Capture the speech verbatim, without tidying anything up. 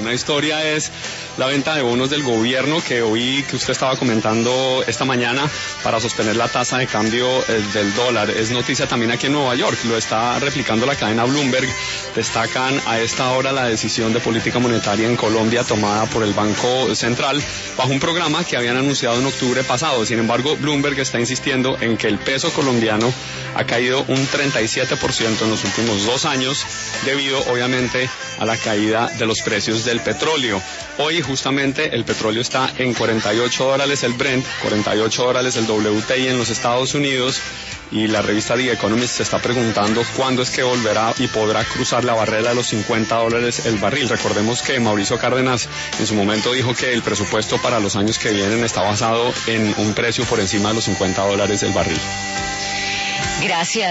Una historia es la venta de bonos del gobierno que oí que usted estaba comentando esta mañana para sostener la tasa de cambio eh, del dólar. Es noticia también aquí en Nueva York, lo está replicando la cadena Bloomberg. Destacan a esta hora la decisión de política monetaria en Colombia tomada por el Banco Central bajo un programa que habían anunciado en octubre pasado. Sin embargo, Bloomberg está insistiendo en que el peso colombiano ha caído un treinta y siete por ciento en los últimos dos años debido obviamente a la caída de los precios del petróleo. Hoy justamente el petróleo está en cuarenta y ocho dólares el Brent, cuarenta y ocho dólares el W T I en los Estados Unidos, y la revista The Economist se está preguntando cuándo es que volverá y podrá cruzar la barrera de los cincuenta dólares el barril. Recordemos que Mauricio Cárdenas en su momento dijo que el presupuesto para los años que vienen está basado en un precio por encima de los cincuenta dólares el barril. Gracias.